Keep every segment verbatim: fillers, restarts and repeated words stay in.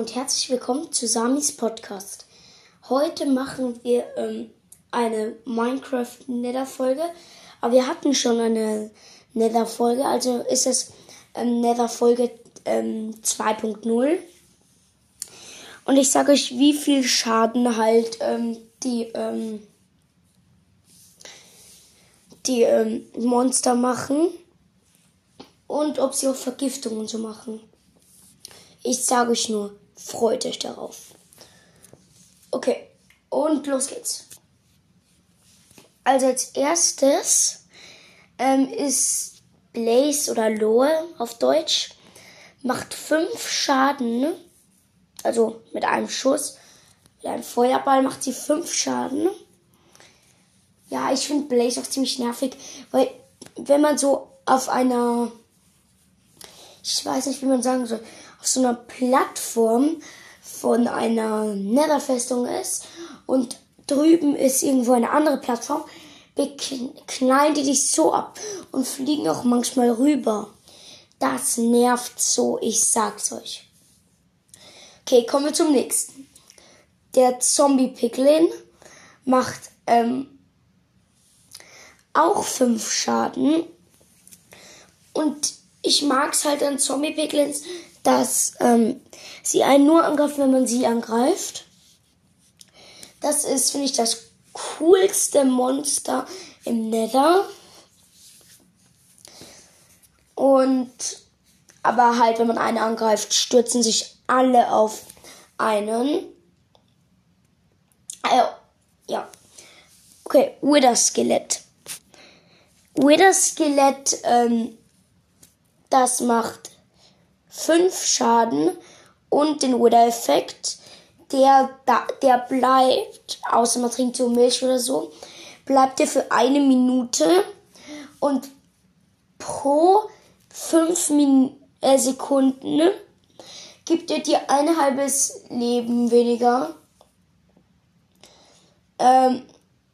und herzlich willkommen zu Samis Podcast. Heute machen wir ähm, eine Minecraft-Nether-Folge, aber wir hatten schon eine Nether-Folge, also ist es ähm, Nether-Folge ähm, zwei Punkt null. Und ich sage euch, wie viel Schaden halt ähm, die, ähm, die ähm, Monster machen und ob sie auch Vergiftung und so machen. Ich sage euch nur, freut euch darauf. Okay, und los geht's. Also als erstes ähm, ist Blaze oder Lohe auf Deutsch, macht fünf Schaden, also mit einem Schuss, mit einem Feuerball macht sie fünf Schaden. Ja, ich finde Blaze auch ziemlich nervig, weil wenn man so auf einer, ich weiß nicht, wie man sagen soll, auf so einer Plattform von einer Netherfestung ist und drüben ist irgendwo eine andere Plattform, knallen die dich so ab und fliegen auch manchmal rüber. Das nervt so, ich sag's euch. Okay, kommen wir zum nächsten. Der Zombie-Piglin macht ähm, auch fünf Schaden. Und ich mag's halt an Zombie-Piglins, dass ähm, sie einen nur angreifen, wenn man sie angreift. Das ist, finde ich, das coolste Monster im Nether. Und aber halt, wenn man einen angreift, stürzen sich alle auf einen. Äh, ja. Okay, Wither-Skelett. Wither-Skelett, ähm, das macht fünf Schaden und den Wither-Effekt, der, der bleibt, außer man trinkt so Milch oder so, bleibt der für eine Minute und pro fünf Min- äh, Sekunden gibt er dir ein halbes Leben weniger. Ähm,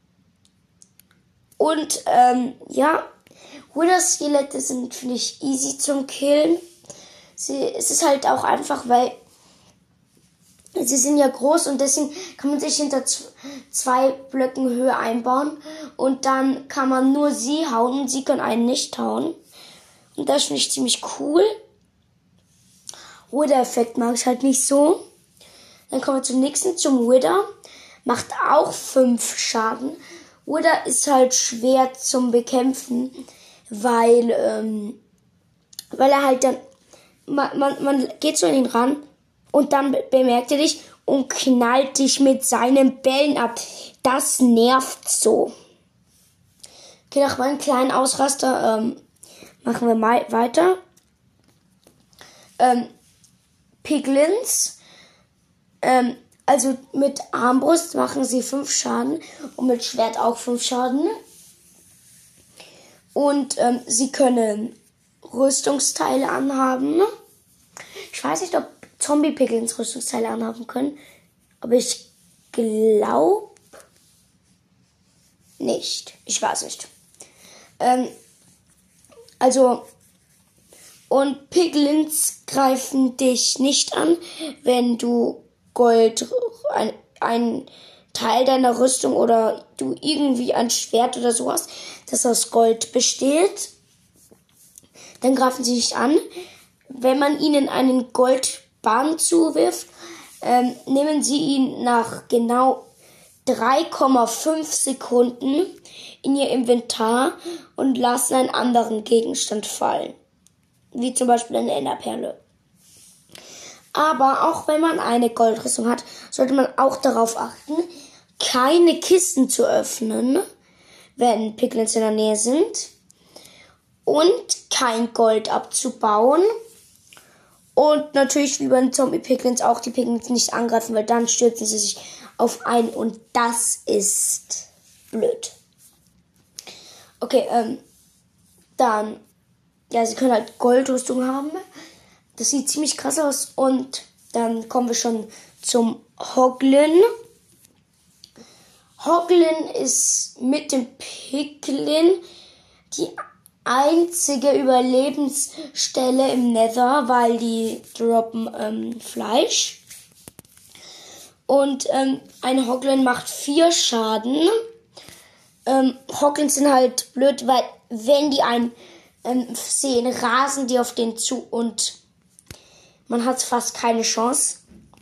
und ähm, ja, Wither-Skelette sind, finde ich, easy zum Killen. Sie, es ist halt auch einfach, weil sie sind ja groß und deswegen kann man sich hinter z- zwei Blöcken Höhe einbauen und dann kann man nur sie hauen und sie können einen nicht hauen. Und das finde ich ziemlich cool. Wither-Effekt mag ich halt nicht so. Dann kommen wir zum nächsten, zum Wither. Macht auch fünf Schaden. Wither ist halt schwer zum Bekämpfen, weil, ähm, weil er halt dann Man, man, man geht so an ihn ran und dann bemerkt er dich und knallt dich mit seinen Bällen ab. Das nervt so. Okay, nach meinem kleinen Ausraster ähm, machen wir mal weiter. Ähm, Piglins. Ähm, also mit Armbrust machen sie fünf Schaden und mit Schwert auch fünf Schaden. Und ähm, sie können Rüstungsteile anhaben. Ich weiß nicht, ob Zombie-Piglins Rüstungsteile anhaben können, aber ich glaube nicht. Ich weiß nicht. Ähm, also, und Piglins greifen dich nicht an, wenn du Gold, ein, ein Teil deiner Rüstung oder du irgendwie ein Schwert oder so hast, das aus Gold besteht. Dann greifen sie nicht an. Wenn man ihnen einen Goldbahn zuwirft, ähm, nehmen sie ihn nach genau drei Komma fünf Sekunden in ihr Inventar und lassen einen anderen Gegenstand fallen. Wie zum Beispiel eine Enderperle. Aber auch wenn man eine Goldrüstung hat, sollte man auch darauf achten, keine Kisten zu öffnen, wenn Piglins in der Nähe sind. Und kein Gold abzubauen. Und natürlich wie bei den Zombie-Piglins auch die Piglins nicht angreifen, weil dann stürzen sie sich auf einen und das ist blöd. Okay, ähm, dann, ja, sie können halt Goldrüstung haben. Das sieht ziemlich krass aus. Und dann kommen wir schon zum Hoglin. Hoglin ist mit dem Piglin die einzige Überlebensstelle im Nether, weil die droppen ähm, Fleisch. Und ähm, ein Hoglin macht vier Schaden. Ähm, Hoglins sind halt blöd, weil wenn die einen ähm, sehen, rasen die auf den zu und man hat fast keine Chance.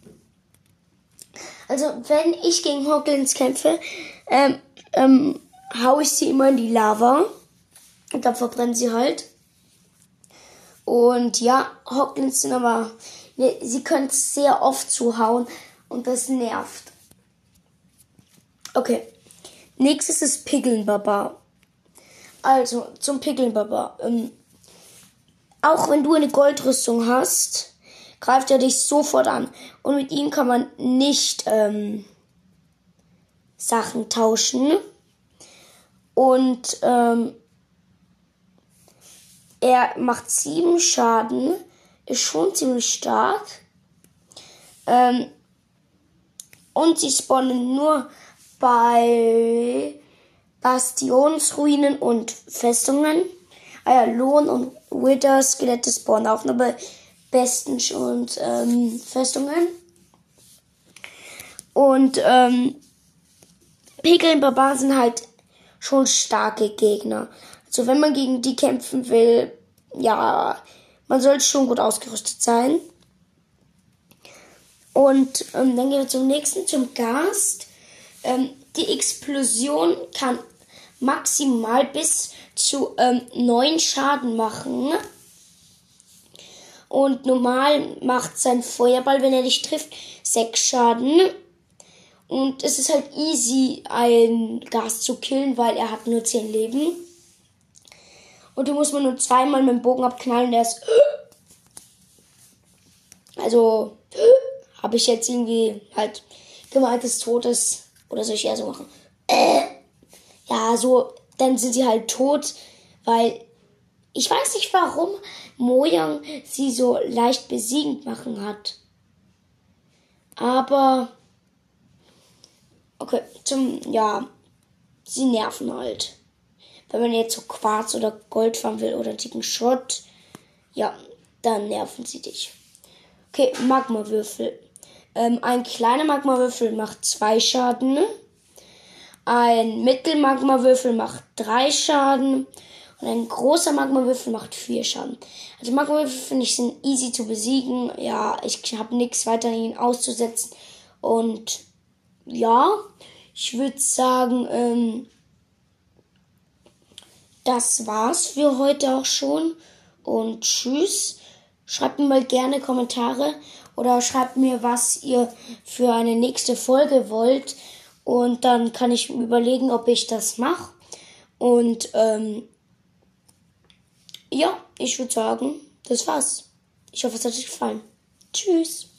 Also wenn ich gegen Hoglins kämpfe, ähm, ähm, hau ich sie immer in die Lava und dann verbrennen sie halt. Und ja, Hoglins sind aber, ne, sie können sehr oft zuhauen und das nervt. Okay, nächstes ist Piggelnbaba. Also zum Piggelnbaba. Ähm, auch wenn du eine Goldrüstung hast, greift er dich sofort an. Und mit ihm kann man nicht ähm, Sachen tauschen. Und ähm, er macht sieben Schaden. Ist schon ziemlich stark. Ähm, und sie spawnen nur bei Bastionsruinen und Festungen. Ah ja, Lohn und Wither Skelette spawnen auch nur bei Besten und ähm, Festungen. Und ähm, Piggelnbarbaren sind halt schon starke Gegner. Also wenn man gegen die kämpfen will, ja, man sollte schon gut ausgerüstet sein. Und ähm, dann gehen wir zum nächsten, zum Gast. Ähm, die Explosion kann maximal bis zu ähm, neun Schaden machen. Und normal macht sein Feuerball, wenn er dich trifft, sechs Schaden. Und es ist halt easy, ein Gas zu killen, weil er hat nur zehn Leben. Und du musst man nur zweimal mit dem Bogen abknallen, der ist... Also, habe ich jetzt irgendwie halt gemeintes Todes... Oder soll ich eher so machen? Äh, ja, so, dann sind sie halt tot, weil ich weiß nicht, warum Mojang sie so leicht besiegend machen hat. Aber, okay, zum, ja, sie nerven halt. Wenn man jetzt so Quarz oder Gold farmen will oder dicken Schrott, ja, dann nerven sie dich. Okay, Magmawürfel. Ähm, ein kleiner Magmawürfel macht zwei Schaden. Ein Mittelmagmawürfel macht drei Schaden. Und ein großer Magmawürfel macht vier Schaden. Also Magmawürfel finde ich sind easy zu besiegen. Ja, ich habe nichts weiter an ihnen auszusetzen. Und ja, ich würde sagen, ähm, das war's für heute auch schon. Und tschüss. Schreibt mir mal gerne Kommentare oder schreibt mir, was ihr für eine nächste Folge wollt. Und dann kann ich überlegen, ob ich das mache. Und ähm, ja, ich würde sagen, das war's. Ich hoffe, es hat euch gefallen. Tschüss.